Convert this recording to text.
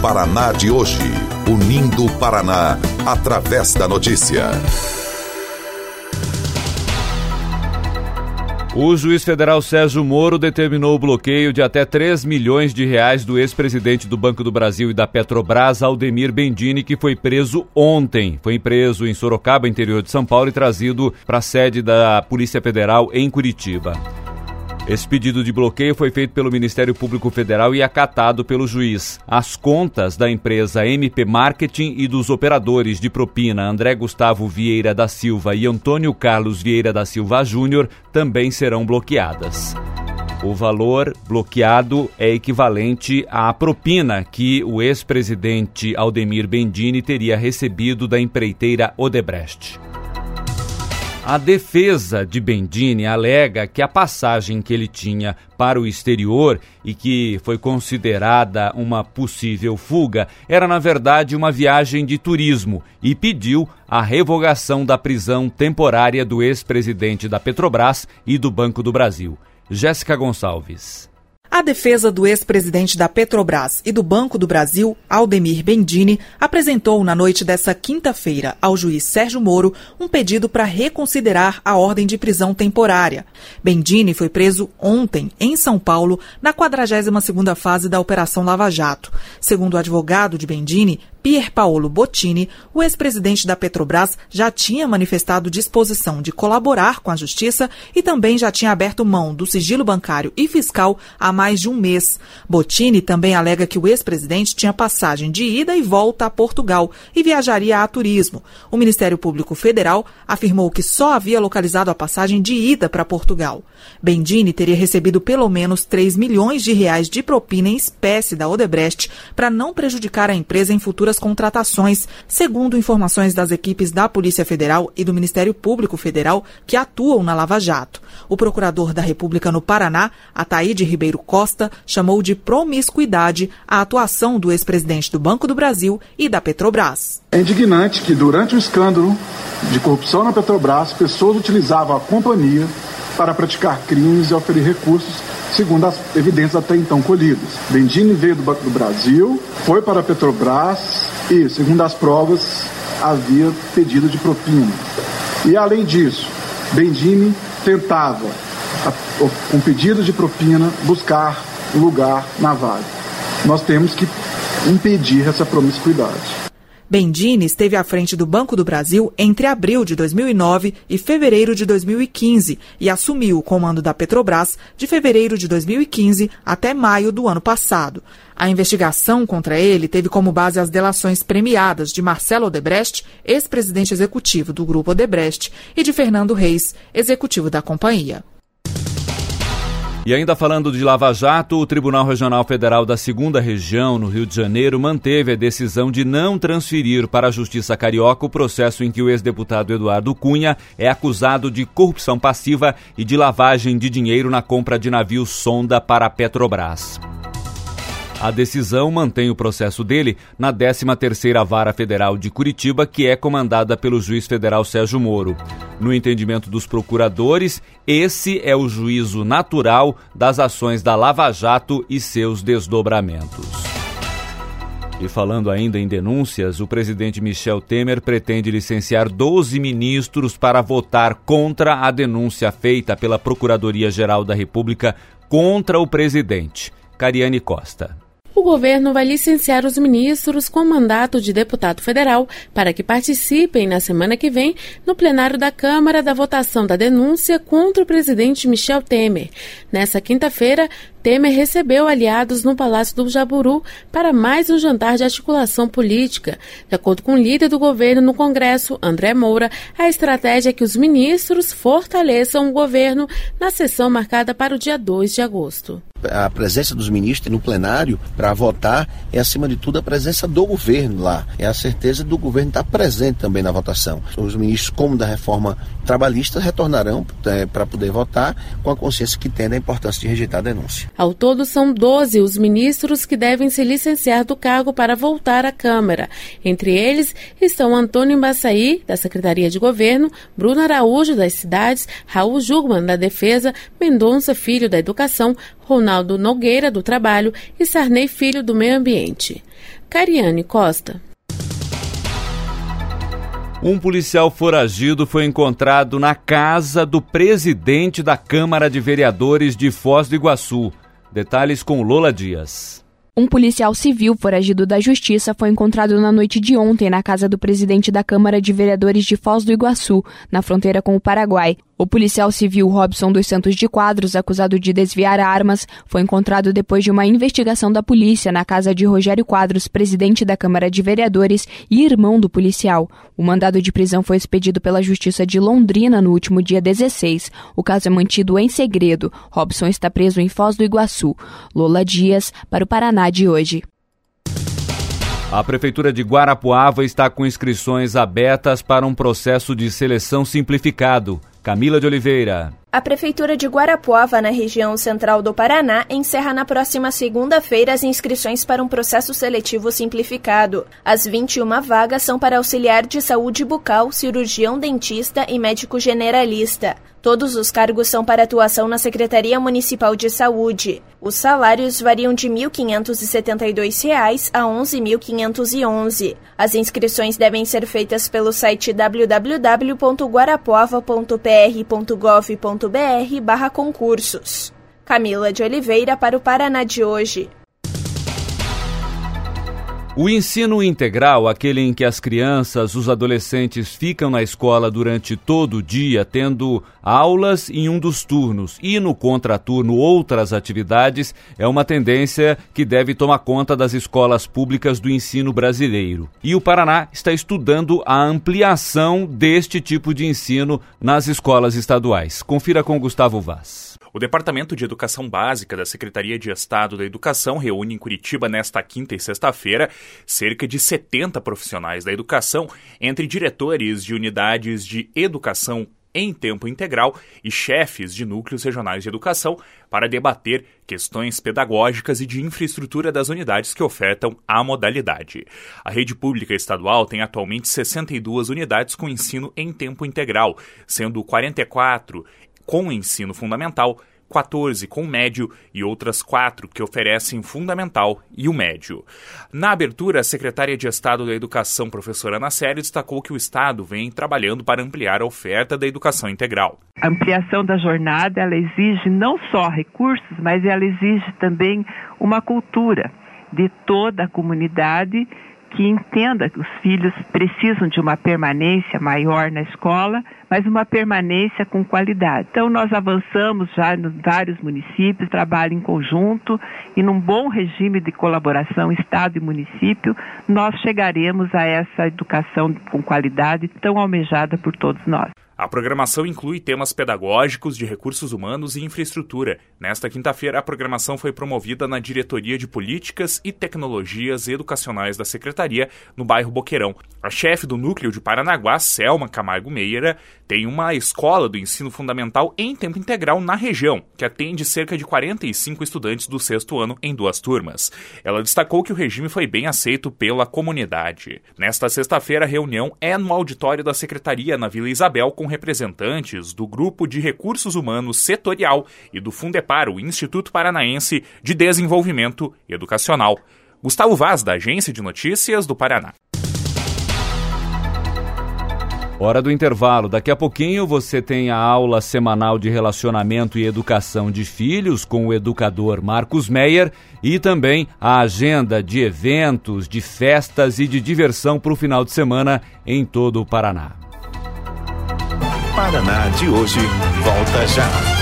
Paraná de hoje. Unindo o Paraná através da notícia. O juiz federal Sérgio Moro determinou o bloqueio de até 3 milhões de reais do ex-presidente do Banco do Brasil e da Petrobras, Aldemir Bendini, que foi preso ontem. Foi preso em Sorocaba, interior de São Paulo, e trazido para a sede da Polícia Federal em Curitiba. Esse pedido de bloqueio foi feito pelo Ministério Público Federal e acatado pelo juiz. As contas da empresa MP Marketing e dos operadores de propina André Gustavo Vieira da Silva e Antônio Carlos Vieira da Silva Júnior também serão bloqueadas. O valor bloqueado é equivalente à propina que o ex-presidente Aldemir Bendini teria recebido da empreiteira Odebrecht. A defesa de Bendini alega que a passagem que ele tinha para o exterior e que foi considerada uma possível fuga era, na verdade, uma viagem de turismo e pediu a revogação da prisão temporária do ex-presidente da Petrobras e do Banco do Brasil. Jéssica Gonçalves. A defesa do ex-presidente da Petrobras e do Banco do Brasil, Aldemir Bendini, apresentou na noite desta quinta-feira ao juiz Sérgio Moro um pedido para reconsiderar a ordem de prisão temporária. Bendini foi preso ontem, em São Paulo, na 42ª fase da Operação Lava Jato. Segundo o advogado de Bendini, Pier Paolo Bottini, o ex-presidente da Petrobras já tinha manifestado disposição de colaborar com a Justiça e também já tinha aberto mão do sigilo bancário e fiscal há mais de um mês. Bottini também alega que o ex-presidente tinha passagem de ida e volta a Portugal e viajaria a turismo. O Ministério Público Federal afirmou que só havia localizado a passagem de ida para Portugal. Bendini teria recebido pelo menos 3 milhões de reais de propina em espécie da Odebrecht para não prejudicar a empresa em futuras contratações, segundo informações das equipes da Polícia Federal e do Ministério Público Federal que atuam na Lava Jato. O procurador da República no Paraná, Ataíde Ribeiro Costa, chamou de promiscuidade a atuação do ex-presidente do Banco do Brasil e da Petrobras. É indignante que durante o escândalo de corrupção na Petrobras, pessoas utilizavam a companhia para praticar crimes e oferir recursos, segundo as evidências até então colhidas. Bendini veio do Banco do Brasil, foi para a Petrobras e, segundo as provas, havia pedido de propina. E, além disso, Bendini tentava, com pedido de propina, buscar lugar na vaga. Nós temos que impedir essa promiscuidade. Bendini esteve à frente do Banco do Brasil entre abril de 2009 e fevereiro de 2015 e assumiu o comando da Petrobras de fevereiro de 2015 até maio do ano passado. A investigação contra ele teve como base as delações premiadas de Marcelo Odebrecht, ex-presidente executivo do Grupo Odebrecht, e de Fernando Reis, executivo da companhia. E ainda falando de Lava Jato, o Tribunal Regional Federal da 2ª Região, no Rio de Janeiro, manteve a decisão de não transferir para a Justiça Carioca o processo em que o ex-deputado Eduardo Cunha é acusado de corrupção passiva e de lavagem de dinheiro na compra de navios sonda para a Petrobras. A decisão mantém o processo dele na 13ª Vara Federal de Curitiba, que é comandada pelo juiz federal Sérgio Moro. No entendimento dos procuradores, esse é o juízo natural das ações da Lava Jato e seus desdobramentos. E falando ainda em denúncias, o presidente Michel Temer pretende licenciar 12 ministros para votar contra a denúncia feita pela Procuradoria-Geral da República contra o presidente. Cariane Costa. O governo vai licenciar os ministros com mandato de deputado federal para que participem na semana que vem no plenário da Câmara da votação da denúncia contra o presidente Michel Temer. Nessa quinta-feira, Temer recebeu aliados no Palácio do Jaburu para mais um jantar de articulação política. De acordo com o líder do governo no Congresso, André Moura, a estratégia é que os ministros fortaleçam o governo na sessão marcada para o dia 2 de agosto. A presença dos ministros no plenário para votar é, acima de tudo, a presença do governo lá. É a certeza do governo estar presente também na votação. Os ministros, como da reforma trabalhista, retornarão para poder votar com a consciência que tem da importância de rejeitar a denúncia. Ao todo, são 12 os ministros que devem se licenciar do cargo para voltar à Câmara. Entre eles estão Antônio Embaçaí, da Secretaria de Governo, Bruno Araújo, das Cidades, Raul Jugman, da Defesa, Mendonça Filho, da Educação, Ronaldo Nogueira, do Trabalho e Sarney Filho, do Meio Ambiente. Cariane Costa. Um policial foragido foi encontrado na casa do presidente da Câmara de Vereadores de Foz do Iguaçu. Detalhes com Lola Dias. Um policial civil foragido da Justiça foi encontrado na noite de ontem na casa do presidente da Câmara de Vereadores de Foz do Iguaçu, na fronteira com o Paraguai. O policial civil Robson dos Santos de Quadros, acusado de desviar armas, foi encontrado depois de uma investigação da polícia na casa de Rogério Quadros, presidente da Câmara de Vereadores e irmão do policial. O mandado de prisão foi expedido pela Justiça de Londrina no último dia 16. O caso é mantido em segredo. Robson está preso em Foz do Iguaçu. Lola Dias, para o Paraná de hoje. A Prefeitura de Guarapuava está com inscrições abertas para um processo de seleção simplificado. Camila de Oliveira. A Prefeitura de Guarapuava, na região central do Paraná, encerra na próxima segunda-feira as inscrições para um processo seletivo simplificado. As 21 vagas são para auxiliar de saúde bucal, cirurgião dentista e médico generalista. Todos os cargos são para atuação na Secretaria Municipal de Saúde. Os salários variam de R$ 1.572 a R$ 11.511. As inscrições devem ser feitas pelo site www.guarapuava.pr.gov.br/concursos. Camila de Oliveira para o Paraná de hoje. O ensino integral, aquele em que as crianças, os adolescentes ficam na escola durante todo o dia, tendo aulas em um dos turnos e no contraturno outras atividades, é uma tendência que deve tomar conta das escolas públicas do ensino brasileiro. E o Paraná está estudando a ampliação deste tipo de ensino nas escolas estaduais. Confira com Gustavo Vaz. O Departamento de Educação Básica da Secretaria de Estado da Educação reúne em Curitiba nesta quinta e sexta-feira cerca de 70 profissionais da educação, entre diretores de unidades de educação em tempo integral e chefes de núcleos regionais de educação para debater questões pedagógicas e de infraestrutura das unidades que ofertam a modalidade. A rede pública estadual tem atualmente 62 unidades com ensino em tempo integral, sendo 44 com ensino fundamental, 14 com médio e outras 4 que oferecem fundamental e o médio. Na abertura, a secretária de Estado da Educação, professora Ana Célia, destacou que o Estado vem trabalhando para ampliar a oferta da educação integral. A ampliação da jornada, ela exige não só recursos, mas ela exige também uma cultura de toda a comunidade que entenda que os filhos precisam de uma permanência maior na escola, mas uma permanência com qualidade. Então, nós avançamos já em vários municípios, trabalho em conjunto e num bom regime de colaboração Estado e município, nós chegaremos a essa educação com qualidade tão almejada por todos nós. A programação inclui temas pedagógicos, de recursos humanos e infraestrutura. Nesta quinta-feira, a programação foi promovida na Diretoria de Políticas e Tecnologias Educacionais da Secretaria, no bairro Boqueirão. A chefe do núcleo de Paranaguá, Selma Camargo Meira, tem uma escola do ensino fundamental em tempo integral na região, que atende cerca de 45 estudantes do 6º ano em 2 turmas. Ela destacou que o regime foi bem aceito pela comunidade. Nesta sexta-feira, a reunião é no auditório da Secretaria, na Vila Isabel, com representantes do Grupo de Recursos Humanos Setorial e do Fundepar, o Instituto Paranaense de Desenvolvimento Educacional. Gustavo Vaz, da Agência de Notícias do Paraná. Hora do intervalo. Daqui a pouquinho você tem a aula semanal de relacionamento e educação de filhos com o educador Marcos Meyer e também a agenda de eventos, de festas e de diversão para o final de semana em todo o Paraná. Paraná de hoje volta já.